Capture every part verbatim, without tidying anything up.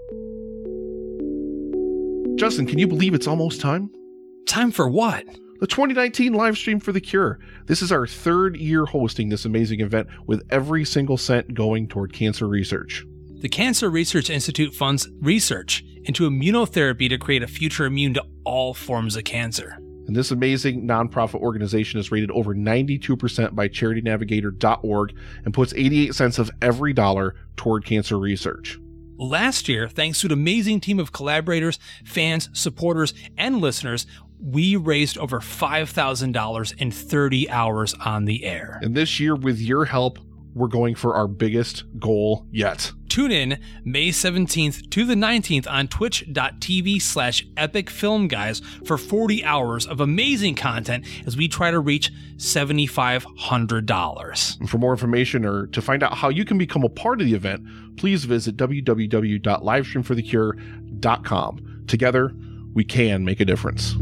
Justin, can you believe it's almost time? Time for what? The twenty nineteen live stream for The Cure. This is our third year hosting this amazing event with every single cent going toward cancer research. The Cancer Research Institute funds research into immunotherapy to create a future immune to all forms of cancer. And this amazing nonprofit organization is rated over ninety-two percent by charity navigator dot org and puts eighty-eight cents of every dollar toward cancer research. Last year, thanks to an amazing team of collaborators, fans, supporters, and listeners, we raised over five thousand dollars in thirty hours on the air. And this year, with your help, we're going for our biggest goal yet. Tune in May seventeenth to the nineteenth on twitch.tv slash epic film guys for forty hours of amazing content as we try to reach seven thousand five hundred dollars. And for more information or to find out how you can become a part of the event, please visit w w w dot livestream for the cure dot com. Together, we can make a difference.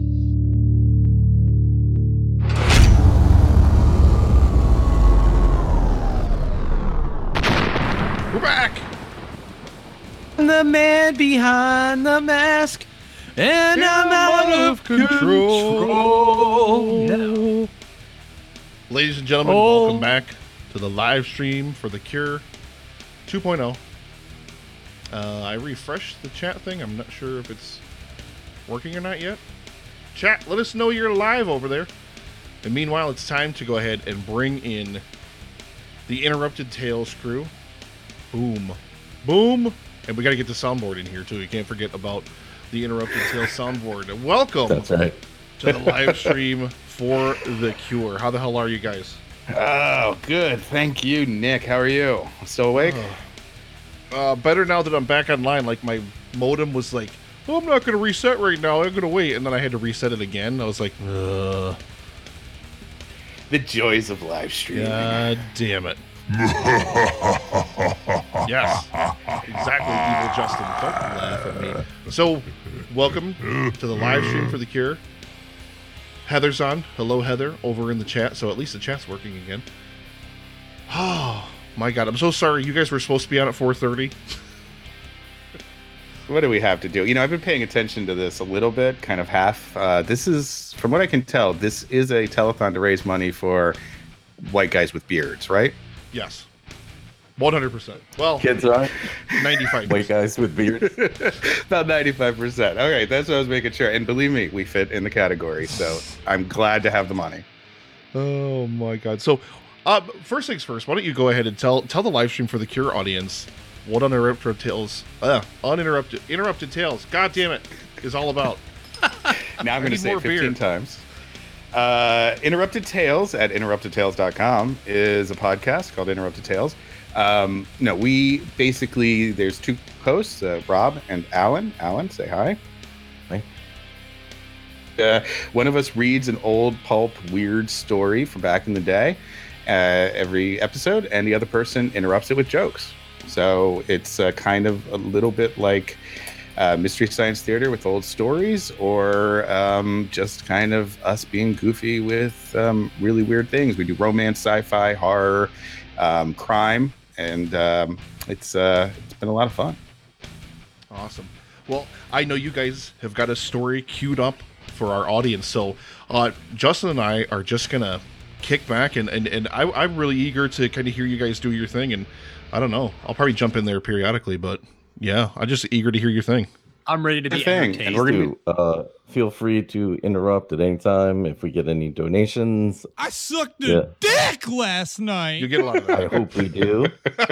We're back! The man behind the mask, and Yeah, I'm out of control. control. Ladies and gentlemen, Oh. welcome back to the live stream for The Cure two point oh. Uh, I refreshed the chat thing. I'm not sure if it's working or not yet. Chat, let us know you're live over there. And meanwhile, it's time to go ahead and bring in the Interrupted Tales crew. Boom. Boom. And we got to get the soundboard in here, too. You can't forget about the Interrupted Tales soundboard. And welcome That's right. to the live stream for The Cure. How the hell are you guys? Oh, good. Thank you, Nick. How are you? Still awake? Uh, better now that I'm back online. Like, my modem was like, oh, I'm not going to reset right now. I'm going to wait. And then I had to reset it again. I was like, ugh. The joys of live streaming. God damn it. Yes, exactly, evil Justin. Don't laugh at me. So, welcome to the live stream for The Cure. Heather's on. Hello, Heather, over in the chat. So at least the chat's working again. Oh, my God. I'm so sorry. You guys were supposed to be on at four thirty. What do we have to do? You know, I've been paying attention to this a little bit, kind of half. Uh, this is, from what I can tell, this is a telethon to raise money for white guys with beards, right? Yes. one hundred percent. Well, Kids are ninety-five percent. white guys with beards. About ninety-five percent. Okay, that's what I was making sure. And believe me, we fit in the category. So I'm glad to have the money. Oh, my God. So, uh, first things first, why don't you go ahead and tell tell the live stream for The Cure audience what Uninterrupted Tales, uh, Uninterrupted, Interrupted Tales, God damn it, is all about. Now I'm going to need say more it fifteen beer. times. Uh, Interrupted Tales at interrupted tales dot com is a podcast called Interrupted Tales. Um, no, we basically, there's two hosts, uh, Rob and Alan. Alan, say hi. Hi. Uh, one of us reads an old pulp weird story from back in the day uh, every episode, and the other person interrupts it with jokes. So it's uh, kind of a little bit like uh, Mystery Science Theater with old stories, or um, just kind of us being goofy with um, really weird things. We do romance, sci-fi, horror, um, crime, and um, it's uh, it's been a lot of fun. Awesome. Well, I know you guys have got a story queued up for our audience, so uh, Justin and I are just gonna kick back, and and, and I, I'm really eager to kind of hear you guys do your thing, and I don't know, I'll probably jump in there periodically, but yeah, I'm just eager to hear your thing. I'm ready to be Thing, entertained. and we're gonna be- To, uh, feel free to interrupt at any time if we get any donations. I sucked a Yeah. dick last night. You get a lot of I that. hope we do.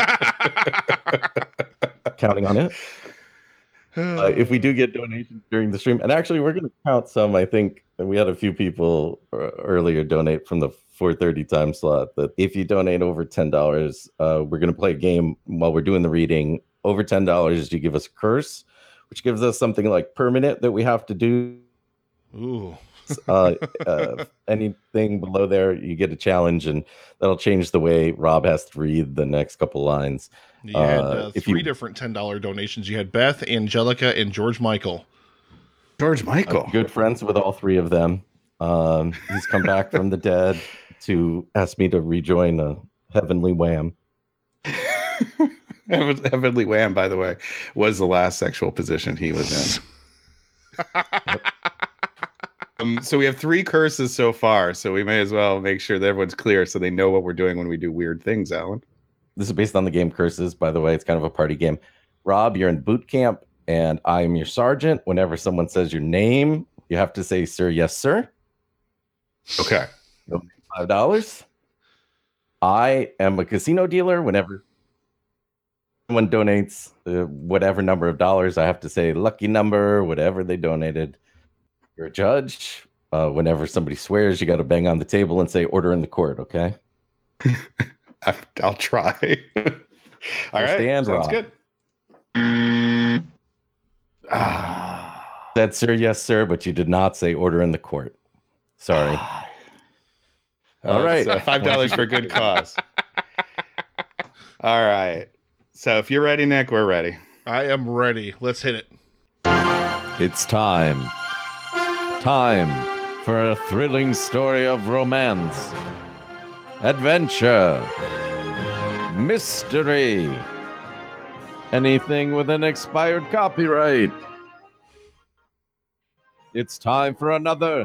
Counting on it. Uh, if we do get donations during the stream, and actually we're going to count some. I think we had a few people uh, earlier donate from the four thirty time slot. That if you donate over ten dollars, uh, we're going to play a game while we're doing the reading. Over ten dollars, you give us a curse, which gives us something like permanent that we have to do. Ooh. uh, uh, anything below there, you get a challenge, and that'll change the way Rob has to read the next couple lines. You had Uh, uh, if three you- different ten dollar donations. You had Beth, Angelica, and George Michael. George I'm Michael. good friends with all three of them. Um, he's come back from the dead to ask me to rejoin a heavenly wham. Heavenly Wham, by the way, was the last sexual position he was in. um, so we have three curses so far, so we may as well make sure that everyone's clear so they know what we're doing when we do weird things, Alan. This is based on the game Curses, by the way. It's kind of a party game. Rob, you're in boot camp, and I'm your sergeant. Whenever someone says your name, you have to say, sir, yes, sir. Okay. five dollars. I am a casino dealer. Whenever someone donates uh, whatever number of dollars, I have to say lucky number, whatever they donated. You're a judge. Uh, whenever somebody swears, you got to bang on the table and say order in the court, okay? I, I'll try. All right. Stand, Sounds Rob. good. Ah. Said, sir, yes, sir, but you did not say order in the court. Sorry. All right. Uh, five dollars for a good cause. All right. So if you're ready, Nick, we're ready. I am ready. Let's hit it. It's time. Time for a thrilling story of romance, adventure, mystery, anything with an expired copyright. It's time for another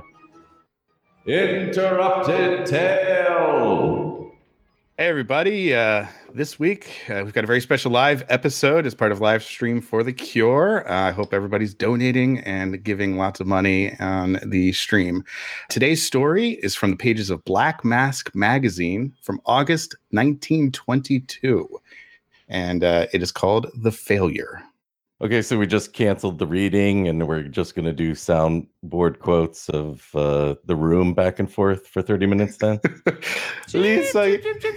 Interrupted Tale. Hey, everybody. Uh, this week, uh, we've got a very special live episode as part of Live Stream for the Cure. Uh, I hope everybody's donating and giving lots of money on the stream. Today's story is from the pages of Black Mask magazine from August nineteen twenty-two, and uh, it is called The Failure. Okay, so we just canceled the reading, and we're just going to do soundboard quotes of uh, The Room back and forth for thirty minutes then? Lisa,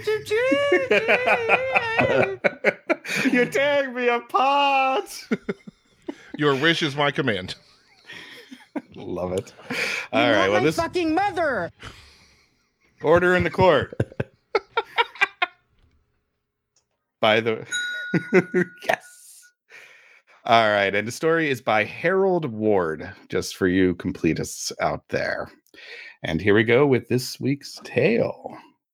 you're tearing me apart. Your wish is my command. Love it. All right, well, this fucking mother. Order in the court. By the yes. All right, and the story is by Harold Ward, just for you completists out there. And here we go with this week's tale.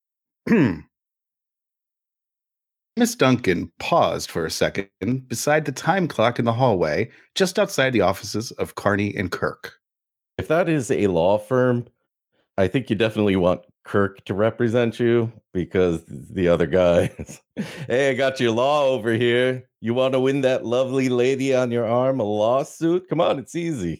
Miss Duncan paused for a second beside the time clock in the hallway, just outside the offices of Carney and Kirk. If that is a law firm, I think you definitely want Kirk to represent you, because the other guy is, hey, I got your law over here. You want to win that lovely lady on your arm a lawsuit? Come on, it's easy.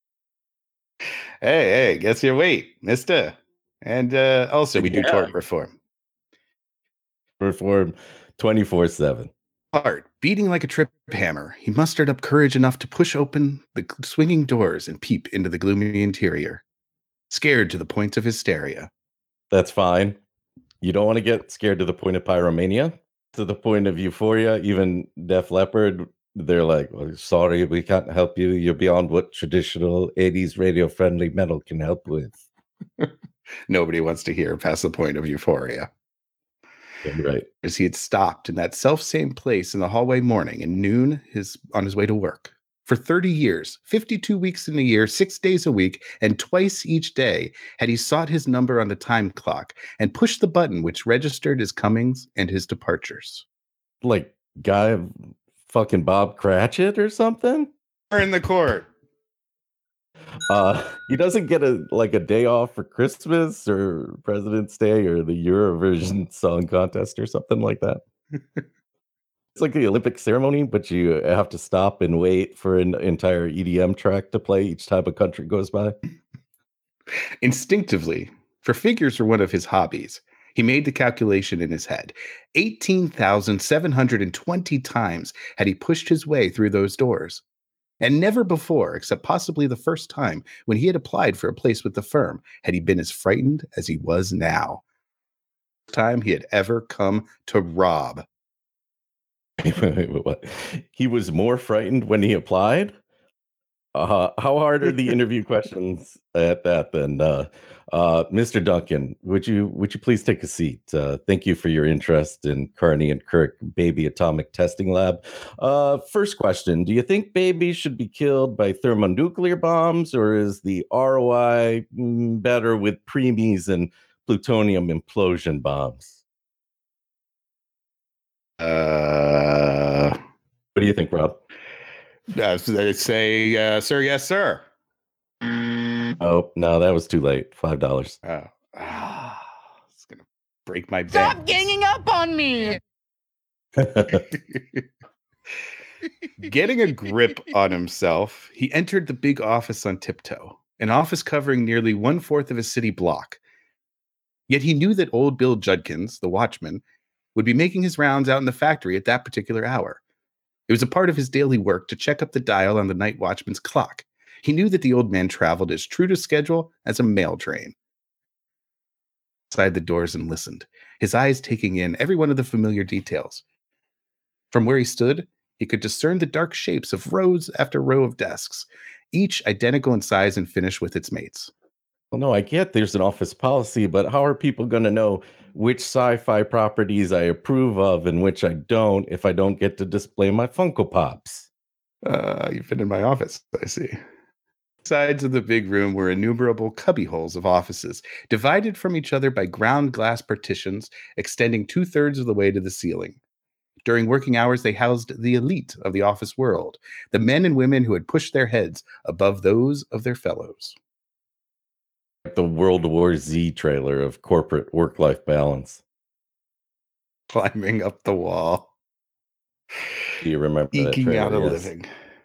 Hey, hey, guess your weight, mister. And uh, also, we do Yeah. tort reform. Perform twenty-four seven. Heart beating like a trip hammer, he mustered up courage enough to push open the swinging doors and peep into the gloomy interior, scared to the point of hysteria. That's fine. You don't want to get scared to the point of pyromania, to the point of euphoria. Even Def Leppard, they're like, well, sorry, we can't help you. You're beyond what traditional eighties radio-friendly metal can help with. Nobody wants to hear past the point of euphoria. Right. As he had stopped in that self-same place in the hallway morning and noon his on his way to work. For thirty years, fifty-two weeks in a year, six days a week, and twice each day had he sought his number on the time clock and pushed the button which registered his comings and his departures. Like guy fucking Bob Cratchit or something? Or in the court. Uh, he doesn't get a like a day off for Christmas or President's Day or the Eurovision Song Contest or something like that. It's like the Olympic ceremony, but you have to stop and wait for an entire E D M track to play each time a country goes by. Instinctively, for figures were one of his hobbies, he made the calculation in his head. eighteen thousand seven hundred twenty times had he pushed his way through those doors. And never before, except possibly the first time when he had applied for a place with the firm, had he been as frightened as he was now. Time he had ever come to rob. What? He was more frightened when he applied? Uh, how hard are the interview questions at that then? Uh, uh, Mister Duncan, would you would you please take a seat? Uh, thank you for your interest in Carney and Kirk Baby Atomic Testing Lab. Uh, first question, do you think babies should be killed by thermonuclear bombs, or is the R O I mm, better with preemies and plutonium implosion bombs? Uh, What do you think, Rob? uh, they say, uh, sir, yes, sir. Oh, no, that was too late. Five dollars. Oh, ah, it's gonna break my bank. Stop ganging up on me. Getting a grip on himself, he entered the big office on tiptoe, an office covering nearly one fourth of a city block. Yet he knew that old Bill Judkins, the watchman, would be making his rounds out in the factory at that particular hour. It was a part of his daily work to check up the dial on the night watchman's clock. He knew that the old man traveled as true to schedule as a mail train. Inside the doors and listened, his eyes taking in every one of the familiar details. From where he stood, he could discern the dark shapes of rows after row of desks, each identical in size and finish with its mates. Well, no, I get there's an office policy, but how are people going to know which sci-fi properties I approve of and which I don't if I don't get to display my Funko Pops? Uh, you've been in my office, I see. Sides of the big room were innumerable cubbyholes of offices, divided from each other by ground glass partitions extending two-thirds of the way to the ceiling. During working hours, they housed the elite of the office world, the men and women who had pushed their heads above those of their fellows. The World War Z trailer of corporate work-life balance. Climbing up the wall. Do you remember that Eking trailer? out a Yes. living.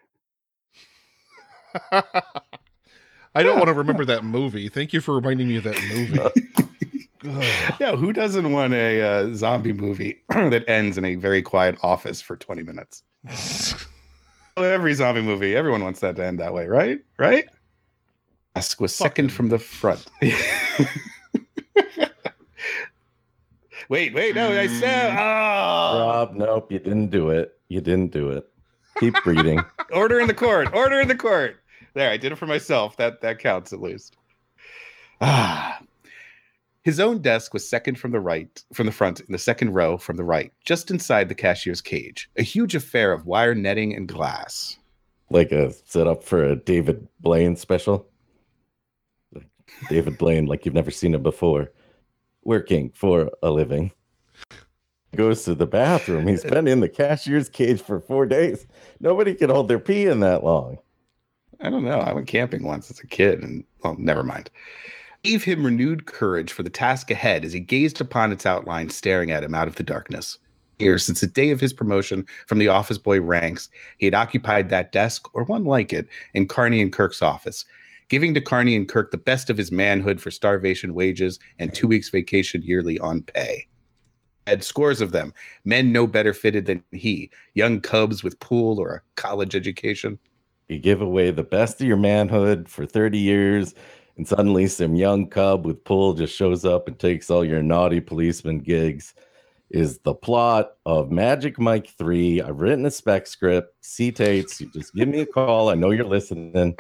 I don't want to remember that movie. Thank you for reminding me of that movie. Yeah, who doesn't want a uh, zombie movie that ends in a very quiet office for twenty minutes? Every zombie movie, everyone wants that to end that way, right? Right? Desk was second Fucking- from the front. wait, wait, no, I said, oh! Rob, nope, you didn't do it. You didn't do it. Keep reading. Order in the court. Order in the court. There, I did it for myself. That that counts at least. Ah. His own desk was second from the right, from the front, in the second row from the right, just inside the cashier's cage. A huge affair of wire netting and glass. Like a setup for a David Blaine special. Like David Blaine, like you've never seen him before. Working for a living. Goes to the bathroom. He's been in the cashier's cage for four days. Nobody can hold their pee in that long. I don't know. I went camping once as a kid, and well, never mind. Gave him renewed courage for the task ahead as he gazed upon its outline staring at him out of the darkness. Here, since the day of his promotion from the office boy ranks, he had occupied that desk, or one like it, in Carney and Kirk's office, giving to Carney and Kirk the best of his manhood for starvation wages and two weeks vacation yearly on pay. Had scores of them, men no better fitted than he, young cubs with pool or a college education. You give away the best of your manhood for thirty years, and suddenly some young cub with pull just shows up and takes all your naughty policeman gigs. Is the plot of Magic Mike three. I've written a spec script. C-Tates, you just give me a call. I know you're listening.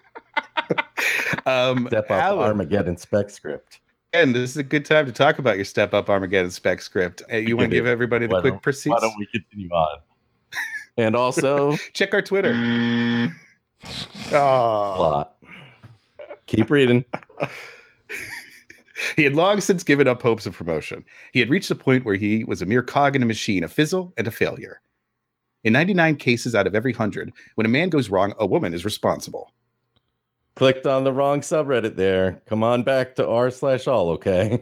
um, Step up Alan, Armageddon spec script. and this is a good time to talk about your Step Up Armageddon spec script. Uh, you want to do. give everybody the Why quick don't- proceeds? Why don't we continue on? And also, Check our Twitter. Mm. Oh. plot. Keep reading. He had long since given up hopes of promotion. He had reached a point where he was a mere cog in a machine, a fizzle and a failure. In ninety-nine cases out of every one hundred, when a man goes wrong, a woman is responsible. Clicked on the wrong subreddit there. Come on back to r slash all, okay?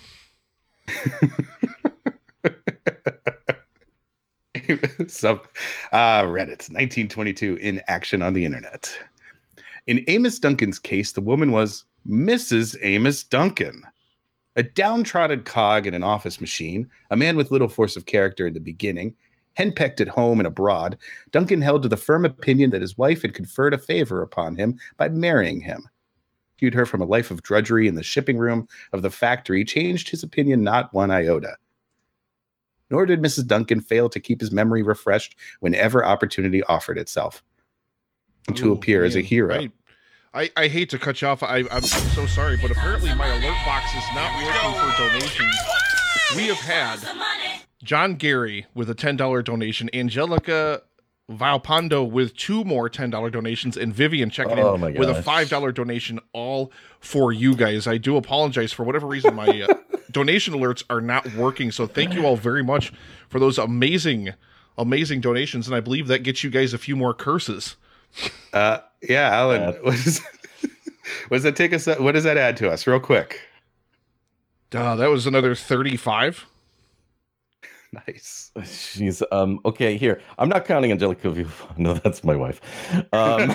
Sub uh, Reddit, nineteen twenty-two, in action on the internet. In Amos Duncan's case, the woman was Missus Amos Duncan. A downtrodden cog in an office machine, a man with little force of character in the beginning, henpecked at home and abroad, Duncan held to the firm opinion that his wife had conferred a favor upon him by marrying him. Rescued her from a life of drudgery in the shipping room of the factory, changed his opinion not one iota. Nor did Missus Duncan fail to keep his memory refreshed whenever opportunity offered itself. To Ooh, appear as a man. hero. I, I, I hate to cut you off. I, I'm so sorry, but apparently my alert box is not working for donations. We have had John Gary with a ten dollar donation, Angelica Valpando with two more ten dollar donations, and Vivian checking Oh in my with a gosh. five dollar donation, all for you guys. I do apologize for whatever reason my uh, donation alerts are not working. So thank you all very much for those amazing, amazing donations. And I believe that gets you guys a few more curses. Uh, yeah, Alan, Uh, what, is, what does that take us? What does that add to us, real quick? Uh, that was another thirty-five. Nice. She's um okay. Here, I'm not counting Angelica View. No, that's my wife. Um,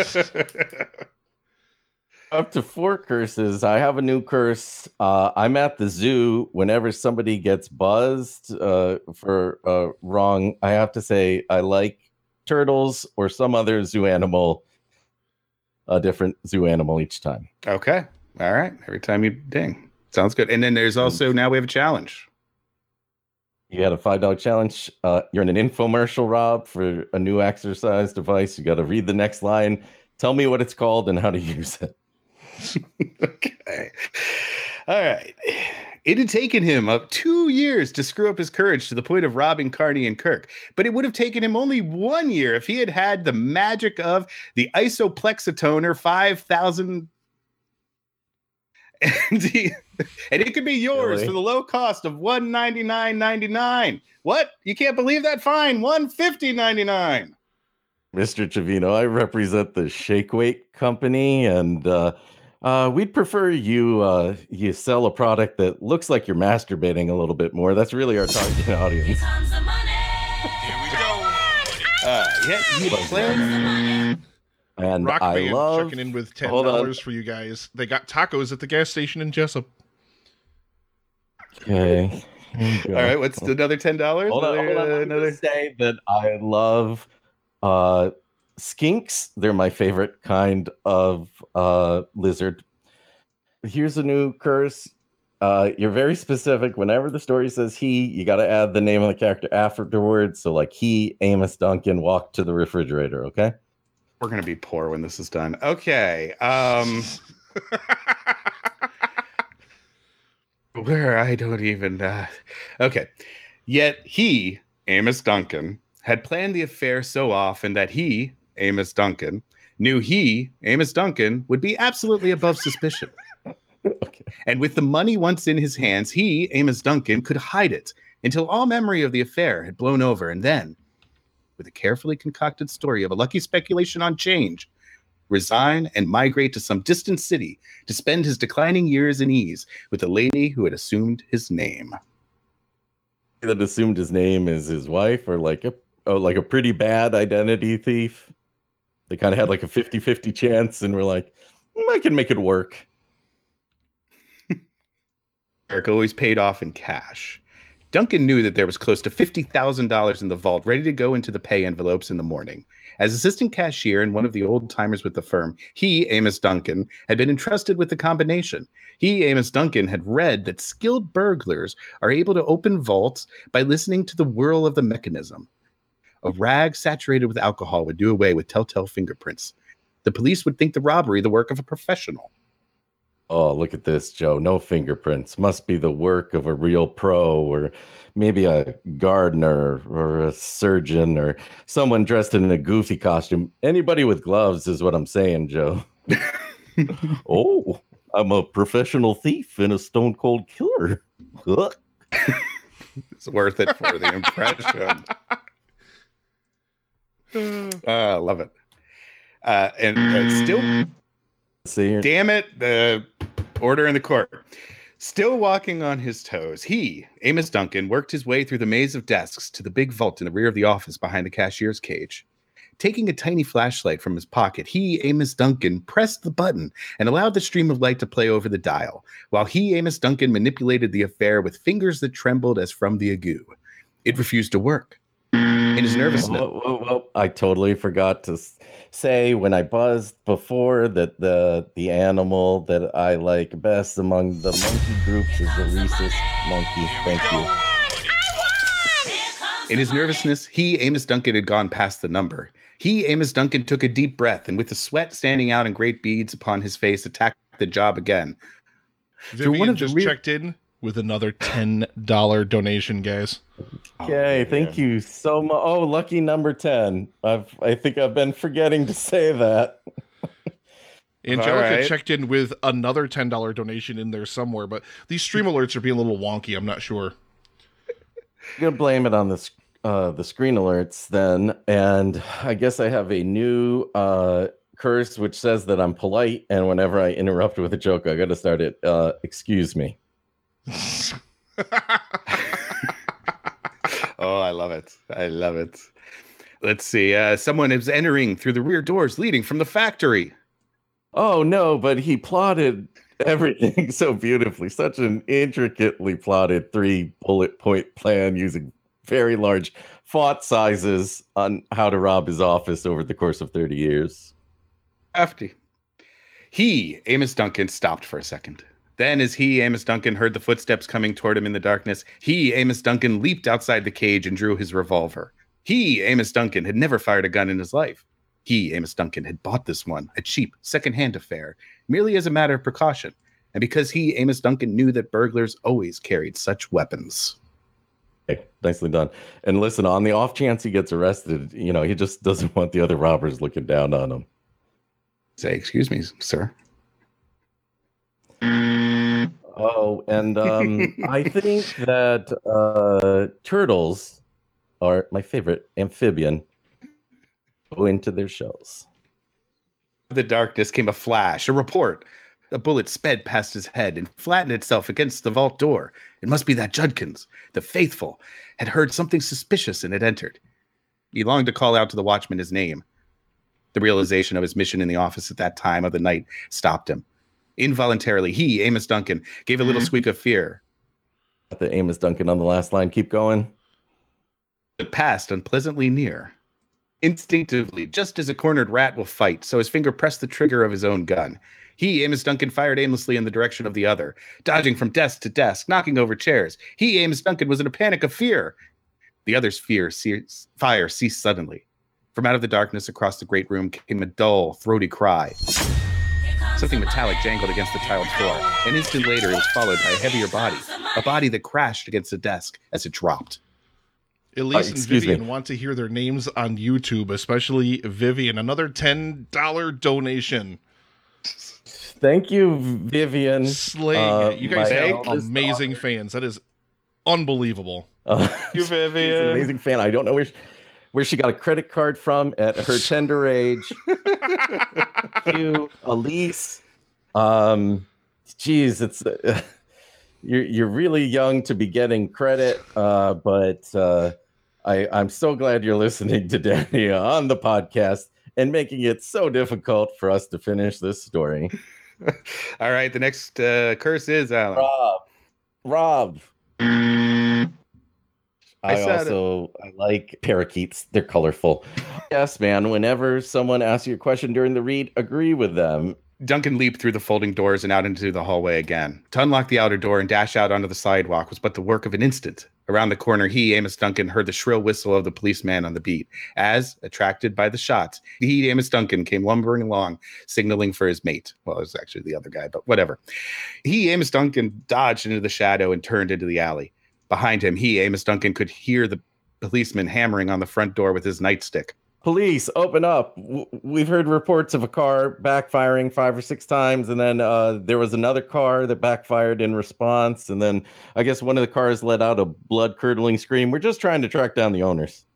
up to four curses. I have a new curse. Uh, I'm at the zoo. Whenever somebody gets buzzed uh, for uh, wrong, I have to say I like turtles or some other zoo animal, a different zoo animal each time. Okay. All right. Every time you ding. Sounds good. And then there's also, now we have a challenge. You got a five dollar challenge. Uh, you're in an infomercial, Rob, for a new exercise device. You got to read the next line. Tell me what it's called and how to use it. Okay. All right. It had taken him up two years to screw up his courage to the point of robbing Carney and Kirk, but it would have taken him only one year if he had had the magic of the Isoplexitoner five thousand. And, he, and it could be yours Really? for the low cost of one ninety-nine ninety-nine. What? You can't believe that? Fine. one fifty ninety-nine. Mister Trevino, I represent the Shake Weight Company, and uh, uh, we'd prefer you uh, you sell a product that looks like you're masturbating a little bit more. That's really our target audience. Uh, yeah, you play. And Rock I Band love. checking in with ten Hold on. dollars for you guys. They got tacos at the gas station in Jessup. Okay. Here you go. All right, what's another ten dollars? Hold on, another, hold on. uh, Let me another... just say that I love uh, skinks. They're my favorite kind of uh, lizard. Here's a new curse. Uh, you're very specific. Whenever the story says he, you got to add the name of the character afterwards. So, like, he, Amos Duncan, walked to the refrigerator. Okay. We're gonna be poor when this is done. Okay. Um where I don't even uh okay. Yet he, Amos Duncan, had planned the affair so often that he, Amos Duncan, knew he, Amos Duncan, would be absolutely above suspicion. Okay. And with the money once in his hands, he, Amos Duncan, could hide it until all memory of the affair had blown over, and then, with a carefully concocted story of a lucky speculation on change, resign and migrate to some distant city to spend his declining years in ease with the lady who had assumed his name. That assumed his name is his wife, or like a oh, like a pretty bad identity thief. They kind of had like a fifty-fifty chance, and we're like, "Mm, I can make it work. Eric always paid off in cash. Duncan knew that there was close to fifty thousand dollars in the vault ready to go into the pay envelopes in the morning. As assistant cashier and one of the old timers with the firm, he, Amos Duncan, had been entrusted with the combination. He, Amos Duncan, had read that skilled burglars are able to open vaults by listening to the whirl of the mechanism. A rag saturated with alcohol would do away with telltale fingerprints. The police would think the robbery the work of a professional. Oh, look at this, Joe. No fingerprints. Must be the work of a real pro, or maybe a gardener or a surgeon or someone dressed in a goofy costume. Anybody with gloves is what I'm saying, Joe. Oh, I'm a professional thief and a stone cold killer. Ugh. It's worth it for the impression. I uh, love it. Uh, and uh, still... See here. Damn it, the order in the court. Still walking on his toes, he, Amos Duncan, worked his way through the maze of desks to the big vault in the rear of the office behind the cashier's cage. Taking a tiny flashlight from his pocket, he, Amos Duncan, pressed the button and allowed the stream of light to play over the dial, while he, Amos Duncan, manipulated the affair with fingers that trembled as from the ague. It refused to work. In his nervousness... Whoa, whoa, whoa. I totally forgot to s- say when I buzzed before that the the animal that I like best among the monkey groups is the rhesus monkey. Thank you. In his nervousness, he, Amos Duncan, had gone past the number. He, Amos Duncan, took a deep breath and with the sweat standing out in great beads upon his face, attacked the job again. Vivian one of the just real- checked in with another ten dollar donation, guys. Okay, thank you so much. Oh, lucky number ten. I've I think I've been forgetting to say that. Angelica right. checked in with another ten dollars donation in there somewhere, but these stream alerts are being a little wonky. I'm not sure. I'm gonna blame it on the sc- uh, the screen alerts then, and I guess I have a new uh, curse which says that I'm polite, and whenever I interrupt with a joke, I got to start it. Uh, excuse me. Oh, I love it. I love it. Let's see. Uh, someone is entering through the rear doors leading from the factory. Oh no, but he plotted everything so beautifully. Such an intricately plotted three bullet point plan using very large font sizes on how to rob his office over the course of thirty years. Crafty. He, Amos Duncan, stopped for a second. Then, as he, Amos Duncan, heard the footsteps coming toward him in the darkness, he, Amos Duncan, leaped outside the cage and drew his revolver. He, Amos Duncan, had never fired a gun in his life. He, Amos Duncan, had bought this one, a cheap, second-hand affair, merely as a matter of precaution, and because he, Amos Duncan, knew that burglars always carried such weapons. Okay, nicely done. And listen, on the off chance he gets arrested, you know, he just doesn't want the other robbers looking down on him. Say, excuse me, sir. Oh, and um, I think that uh, turtles are my favorite amphibian. Go into their shells. The darkness came a flash, a report. A bullet sped past his head and flattened itself against the vault door. It must be that Judkins, the faithful, had heard something suspicious and had entered. He longed to call out to the watchman his name. The realization of his mission in the office at that time of the night stopped him. Involuntarily, he, Amos Duncan, gave a little squeak of fear. The Amos Duncan on the last line. Keep going. It passed unpleasantly near. Instinctively, just as a cornered rat will fight, so his finger pressed the trigger of his own gun. He, Amos Duncan, fired aimlessly in the direction of the other, dodging from desk to desk, knocking over chairs. He, Amos Duncan, was in a panic of fear. The other's fear, ce- fire ceased suddenly. From out of the darkness across the great room came a dull, throaty cry. Something metallic jangled against the tiled floor. An instant later, it was followed by a heavier body, a body that crashed against the desk as it dropped. Elise Uh, and excuse Vivian me. want to hear their names on YouTube, especially Vivian. Another ten dollars donation. Thank you, Vivian. Slaying Uh, it. You guys my have eldest amazing daughter- fans. That is unbelievable. Uh, You, she's an Vivian. amazing fan. I don't know where she, where she got a credit card from at her tender age. Thank you, Elise. Um, geez, it's uh, you're you're really young to be getting credit, uh, but uh, I I'm so glad you're listening to Danny on the podcast and making it so difficult for us to finish this story. All right, the next uh, curse is Alan. Rob, Rob. I, I said also I like parakeets. They're colorful. Yes, man. Whenever someone asks you a question during the read, agree with them. Duncan leaped through the folding doors and out into the hallway again. To unlock the outer door and dash out onto the sidewalk was but the work of an instant. Around the corner, he, Amos Duncan, heard the shrill whistle of the policeman on the beat. As, attracted by the shots, he, Amos Duncan, came lumbering along, signaling for his mate. Well, it was actually the other guy, but whatever. He, Amos Duncan, dodged into the shadow and turned into the alley. Behind him, he, Amos Duncan, could hear the policeman hammering on the front door with his nightstick. Police, open up. W- We've heard reports of a car backfiring five or six times, and then uh, there was another car that backfired in response, and then I guess one of the cars let out a blood-curdling scream. We're just trying to track down the owners.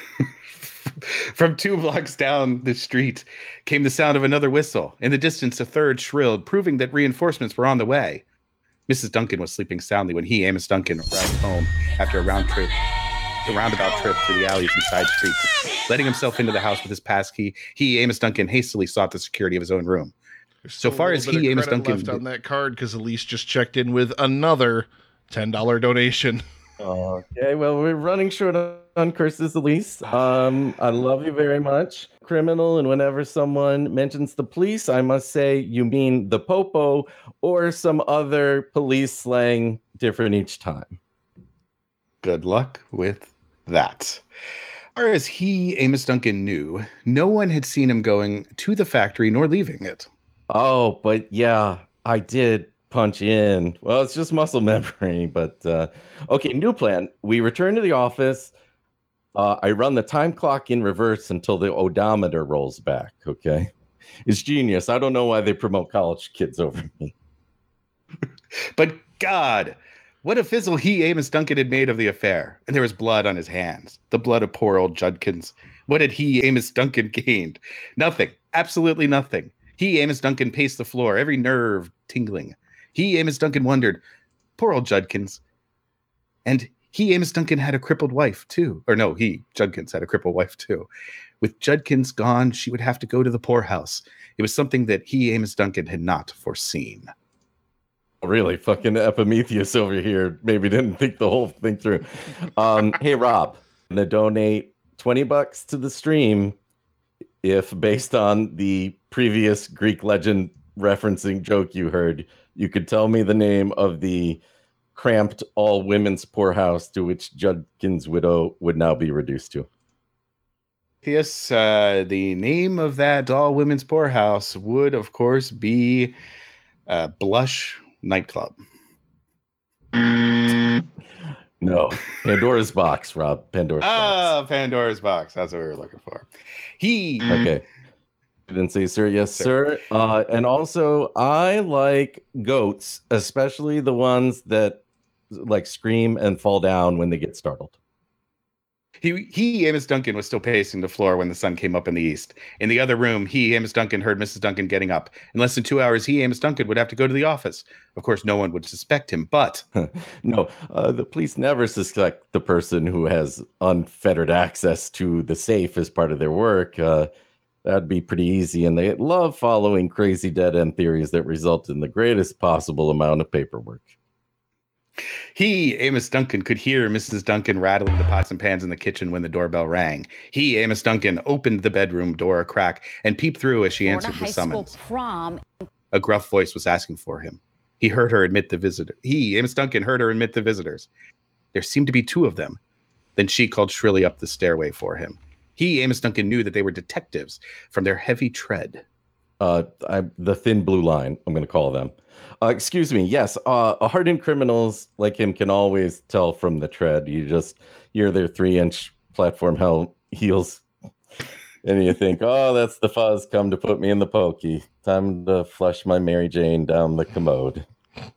From two blocks down the street came the sound of another whistle. In the distance, a third shrilled, proving that reinforcements were on the way. Missus Duncan was sleeping soundly when he, Amos Duncan, arrived home after a round trip, a roundabout trip through the alleys and side streets. Letting himself into the house with his passkey, he, Amos Duncan, hastily sought the security of his own room. There's So still a far little as bit of he, Amos credit Duncan- left on that card because Elise just checked in with another ten dollars donation. Okay, well, we're running short on curses, Elise. Um, I love you very much. Criminal, and whenever someone mentions the police, I must say you mean the popo or some other police slang, different each time. Good luck with that. Or as he, Amos Duncan, knew, no one had seen him going to the factory nor leaving it. Oh, but yeah, I did punch in. Well, it's just muscle memory, but uh, okay, new plan. We return to the office. Uh, I run the time clock in reverse until the odometer rolls back, okay? It's genius. I don't know why they promote college kids over me. But God, what a fizzle he, Amos Duncan, had made of the affair. And there was blood on his hands. The blood of poor old Judkins. What had he, Amos Duncan, gained? Nothing. Absolutely nothing. He, Amos Duncan, paced the floor, every nerve tingling. He, Amos Duncan, wondered, poor old Judkins. And he, Amos Duncan, had a crippled wife, too. Or no, he, Judkins, had a crippled wife, too. With Judkins gone, she would have to go to the poorhouse. It was something that he, Amos Duncan, had not foreseen. Really, fucking Epimetheus over here maybe didn't think the whole thing through. Um, hey, Rob, I'm gonna donate twenty bucks to the stream if, based on the previous Greek legend referencing joke you heard, you could tell me the name of the cramped all-women's poorhouse to which Judkins' widow would now be reduced to. Yes, uh, the name of that all-women's poorhouse would, of course, be uh, Blush Nightclub. No, Pandora's Box, Rob. Pandora's Ah, Box. Pandora's Box. That's what we were looking for. He. Okay. I didn't say sir. Yes, sir. Uh, and also, I like goats, especially the ones that like scream and fall down when they get startled. He, he, Amos Duncan, was still pacing the floor when the sun came up in the east. In the other room, he, Amos Duncan, heard Missus Duncan getting up. In less than two hours, he, Amos Duncan, would have to go to the office. Of course, no one would suspect him, but... no, uh, the police never suspect the person who has unfettered access to the safe as part of their work. Uh, that'd be pretty easy, and they love following crazy dead-end theories that result in the greatest possible amount of paperwork. He, Amos Duncan, could hear Missus Duncan rattling the pots and pans in the kitchen when the doorbell rang. He, Amos Duncan, opened the bedroom door a crack and peeped through as she Florida answered the high summons. school prom. A gruff voice was asking for him. He heard her admit the visitor. He, Amos Duncan, heard her admit the visitors. There seemed to be two of them. Then she called shrilly up the stairway for him. He, Amos Duncan, knew that they were detectives from their heavy tread. Uh, I, the thin blue line, I'm going to call them. Uh, excuse me. Yes, uh, hardened criminals like him can always tell from the tread. You just hear their three-inch platform hell heels, and you think, "Oh, that's the fuzz come to put me in the pokey. Time to flush my Mary Jane down the commode."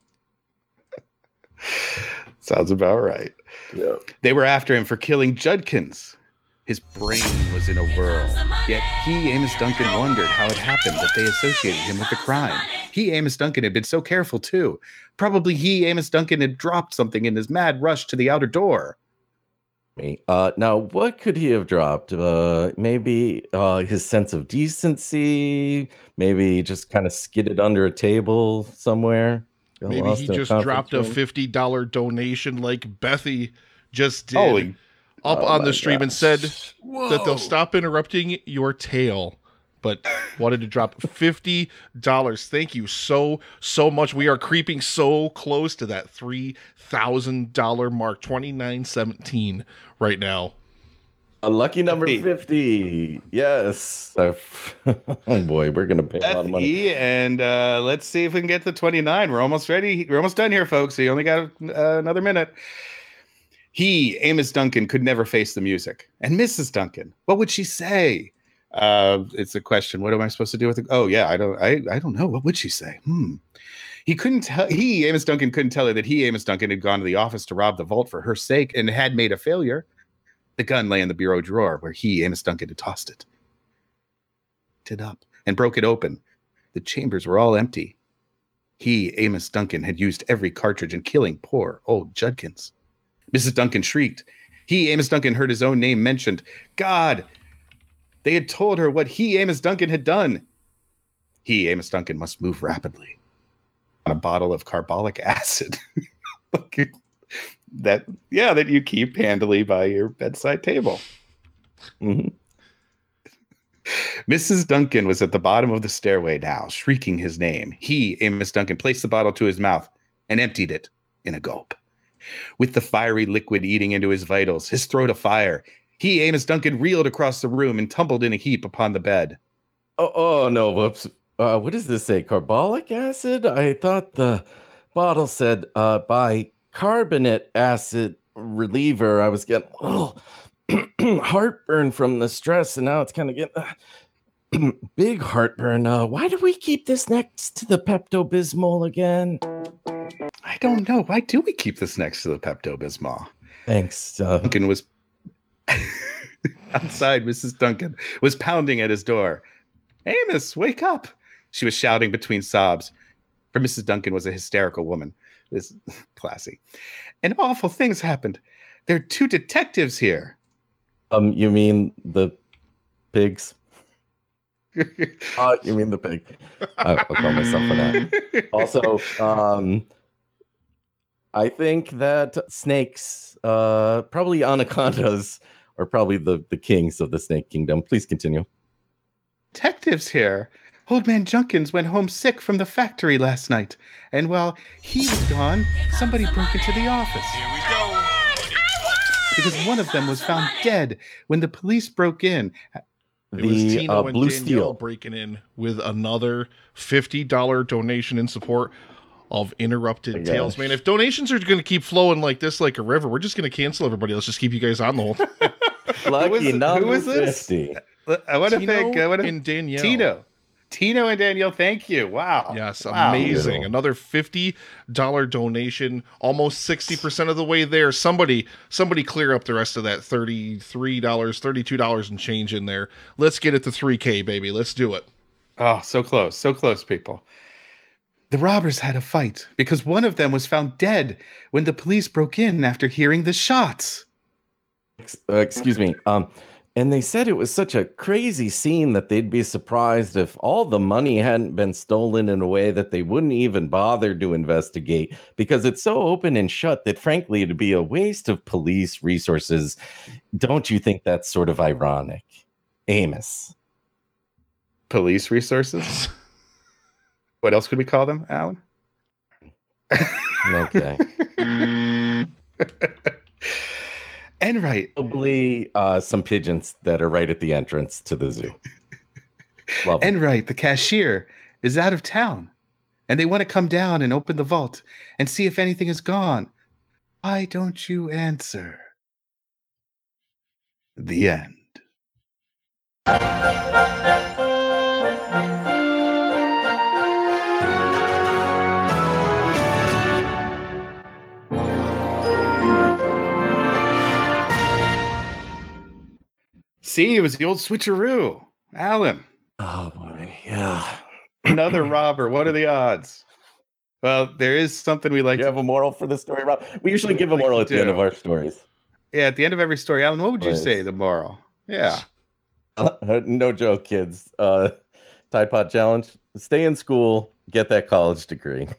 Sounds about right. Yeah. They were after him for killing Judkins. His brain was in a whirl. Yet he, Amos Duncan, wondered how it happened that they associated him with the crime. He, Amos Duncan, had been so careful, too. Probably he, Amos Duncan, had dropped something in his mad rush to the outer door. Uh, now, what could he have dropped? Uh, maybe uh, his sense of decency. Maybe just kind of skidded under a table somewhere. Got Maybe lost he in a just conference dropped a room. fifty dollars donation like Bethy just did Holy up oh on my the stream and gosh. said that they'll stop interrupting your tale, but wanted to drop fifty dollars. Thank you so, so much. We are creeping so close to that three thousand dollars mark, twenty-nine seventeen right now. A lucky number fifty. fifty. Yes. Oh boy, we're gonna pay a lot of money. E, and uh, let's see if we can get to twenty-nine. We're almost ready. We're almost done here, folks. So you only got uh, another minute. He, Amos Duncan, could never face the music. And Missus Duncan, what would she say? Uh, it's a question. What am I supposed to do with it? Oh yeah, I don't. I I don't know. What would she say? Hmm. He couldn't tell. He, Amos Duncan, couldn't tell her that he, Amos Duncan, had gone to the office to rob the vault for her sake and had made a failure. The gun lay in the bureau drawer where he, Amos Duncan, had tossed it. It up and broke it open. The chambers were all empty. He, Amos Duncan, had used every cartridge in killing poor old Judkins. Missus Duncan shrieked. He, Amos Duncan, heard his own name mentioned. God! They had told her what he, Amos Duncan, had done. He, Amos Duncan, must move rapidly. On a bottle of carbolic acid. that, yeah, that you keep handily by your bedside table. Mhm. Missus Duncan was at the bottom of the stairway now, shrieking his name. He, Amos Duncan, placed the bottle to his mouth and emptied it in a gulp. With the fiery liquid eating into his vitals, his throat afire, he, Amos Duncan, reeled across the room and tumbled in a heap upon the bed. Oh, oh no, whoops. Uh, what does this say? Carbolic acid? I thought the bottle said uh, bicarbonate acid reliever. I was getting oh, heartburn from the stress, and now it's kind of getting. Uh, big heartburn. Uh, why do we keep this next to the Pepto-Bismol again? I don't know. Why do we keep this next to the Pepto-Bismol? Thanks. Uh, Duncan was outside. Missus Duncan was pounding at his door. Amos, wake up! She was shouting between sobs. For Missus Duncan was a hysterical woman. This classy. And awful things happened. There are two detectives here. um, you mean the pigs? Uh, you mean the pig? I- I'll call myself for that. Also, um, I think that snakes, uh, probably anacondas, are probably the, the kings of the snake kingdom. Please continue. Detectives here. Old man Junkins went home sick from the factory last night. And while he was gone, somebody broke into the office. Here we go. Because one of them was found dead when the police broke in. It was The Tino uh, and blue Danielle steel. breaking in with another fifty dollars donation in support of Interrupted Oh my Tales. gosh. Man, if donations are going to keep flowing like this, like a river, we're just going to cancel everybody. Let's just keep you guys on the whole time. Lucky was- who number was this? fifty. I want to Tino thank I wanna, and Danielle. Tino. Tino and Danielle, thank you. Wow. Yes, Wow. amazing. Beautiful. Another fifty dollars donation, almost sixty percent of the way there. Somebody somebody clear up the rest of that thirty-three dollars, thirty-two dollars and change in there. Let's get it to three K, baby. Let's do it. Oh, so close. So close, people. The robbers had a fight because one of them was found dead when the police broke in after hearing the shots. Ex- uh, excuse me. Um, and they said it was such a crazy scene that they'd be surprised if all the money hadn't been stolen in a way that they wouldn't even bother to investigate because it's so open and shut that frankly it'd be a waste of police resources. Don't you think that's sort of ironic? Amos. Police resources? What else could we call them, Alan? Okay. Enright. Probably uh, some pigeons that are right at the entrance to the zoo. Love 'em. Enright, the cashier, is out of town. And they want to come down and open the vault and see if anything is gone. Why don't you answer? The end. See, it was the old switcheroo. Alan, Oh boy, yeah. another robber. What are the odds? Well, there is something we like You to have a moral for the story, Rob? We usually give a Like moral you at the end do. of our stories. Yeah, at the end of every story, Alan, what would you Please. say the moral? Yeah. No joke, kids. Uh, Tide Pod Challenge. Stay in school, get that college degree.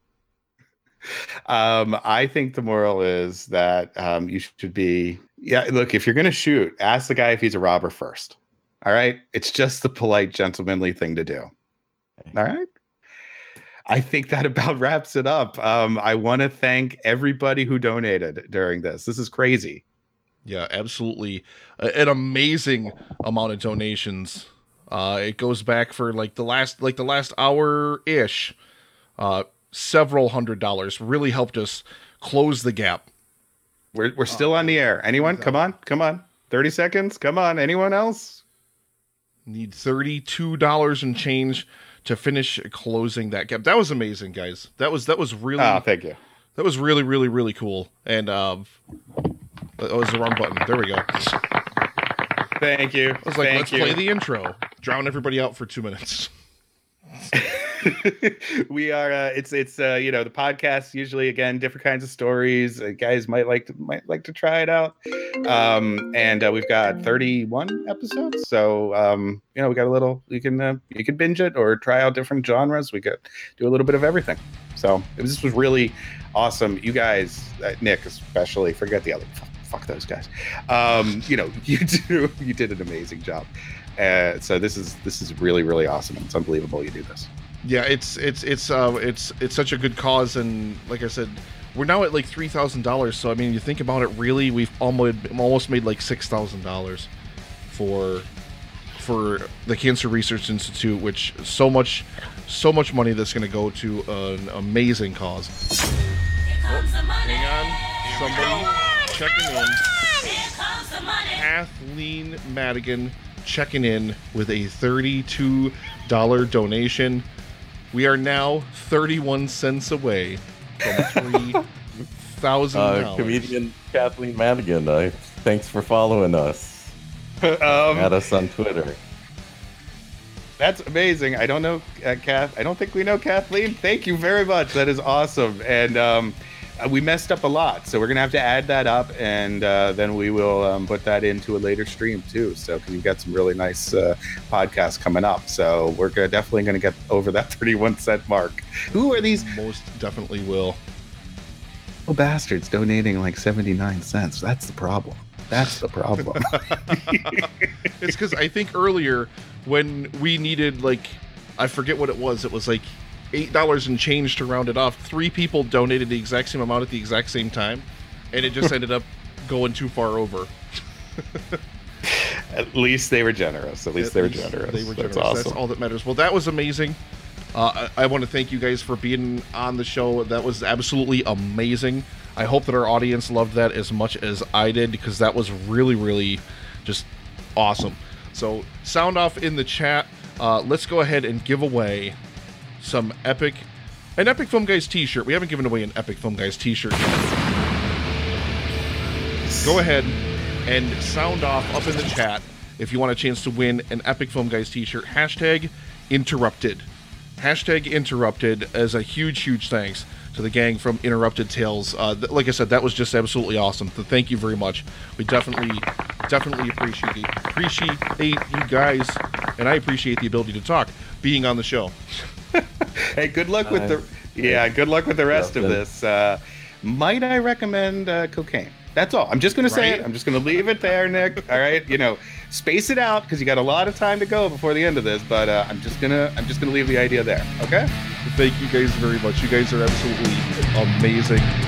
Um, I think the moral is that um, you should be, yeah, look, if you're going to shoot, ask the guy if he's a robber first. All right. It's just the polite, gentlemanly thing to do. All right. I think that about wraps it up. Um, I want to thank everybody who donated during this. This is crazy. Yeah, absolutely. A- An amazing amount of donations. Uh, it goes back for like the last like the last hour ish. Uh, several hundred dollars really helped us close the gap. We're, we're still on the air. Anyone? Come on. Come on. thirty seconds. Come on. Anyone else? Need thirty-two dollars and change to finish closing that gap. That was amazing, guys. That was that was really Oh, thank you. that was really really really cool. And um, that was the wrong button. There we go. I Thank you. was like, Thank let's you. play the intro. Drown everybody out for two minutes. we are uh, it's it's uh, you know, the podcast usually, again, different kinds of stories. Uh, guys might like to might like to try it out. Um and uh, we've got thirty-one episodes, so um you know, we got a little, you can uh, you can binge it or try out different genres. We could do a little bit of everything. So it was, this was really awesome. You guys, uh, Nick especially, forget the other, fuck, fuck those guys. Um you know, you do you did an amazing job. Uh, so this is this is really really awesome. It's unbelievable you do this. Yeah, it's it's it's uh it's it's such a good cause, and like I said, we're now at like three thousand dollars. So I mean, you think about it, really, we've almost almost made like six thousand dollars for for the Cancer Research Institute, which so much so much money that's going to go to an amazing cause. Oh, hang on, somebody checking in. Kathleen Madigan checking in with a thirty-two dollars donation. We are now thirty-one cents away from three thousand dollars. Uh, comedian Kathleen Madigan, uh, thanks for following us. um, Add us on Twitter. That's amazing. I don't know, uh, Kath. I don't think we know Kathleen. Thank you very much. That is awesome. And um, uh, we messed up a lot, so we're gonna have to add that up, and uh, then we will um, put that into a later stream too. So because you've got some really nice uh, podcasts coming up, so we're gonna, definitely gonna get over that thirty-one cent mark. Who are these? Most definitely will. Oh, bastards donating like seventy-nine cents. That's the problem. That's the problem. It's because I think earlier when we needed, like, I forget what it was. It was like eight dollars and change to round it off. Three people donated the exact same amount at the exact same time, and it just ended up going too far over. At least they were generous. At least At they were least generous. They were That's generous. awesome. That's all that matters. Well, that was amazing. Uh, I, I want to thank you guys for being on the show. That was absolutely amazing. I hope that our audience loved that as much as I did, because that was really, really just awesome. So, sound off in the chat. Uh, let's go ahead and give away some epic, an Epic Film Guys t-shirt. We haven't given away an Epic Film Guys t-shirt yet. Go ahead and sound off up in the chat if you want a chance to win an Epic Film Guys t-shirt. Hashtag interrupted. Hashtag interrupted as a huge, huge thanks to the gang from Interrupted Tales. Uh, th- like I said, that was just absolutely awesome. So thank you very much. We definitely, definitely appreciate it. Appreciate you guys, and I appreciate the ability to talk, being on the show. Hey, good luck with the yeah, good luck with the rest of this. Uh, might I recommend uh, cocaine? That's all. I'm just going to say Right? it. I'm just going to leave it there, Nick. All right, you know, space it out because you got a lot of time to go before the end of this. But uh, I'm just gonna I'm just gonna leave the idea there. Okay. Thank you guys very much. You guys are absolutely amazing.